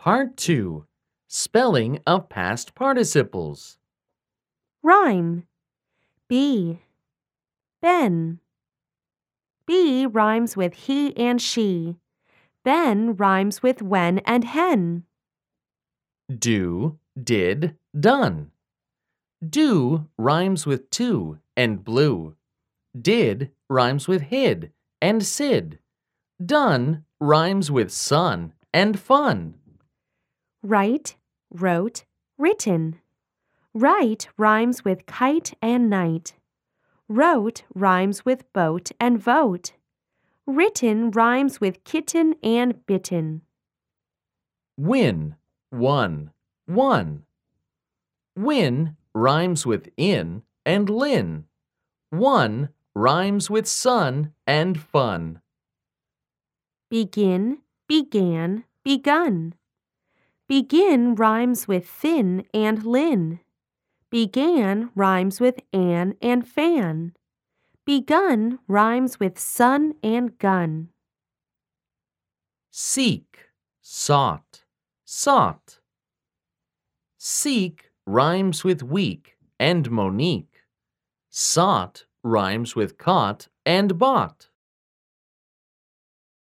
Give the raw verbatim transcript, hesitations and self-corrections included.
Part two. Spelling of past participles. Rhyme. Be. Ben. Be rhymes with he and she. Ben rhymes with when and hen. Do, did, done. Do rhymes with to and blue. Did rhymes with hid and Sid. Done rhymes with sun and fun. Write, wrote, written. Write rhymes with kite and night. Wrote rhymes with boat and vote. Written rhymes with kitten and bitten. Win, won, won. Win rhymes with in and lin. One rhymes with sun and fun. Begin, began, begun. Begin rhymes with thin and lin. Began rhymes with an and fan. Begun rhymes with sun and gun. Seek, sought, sought. Seek rhymes with week and Monique. Sought rhymes with caught and bought.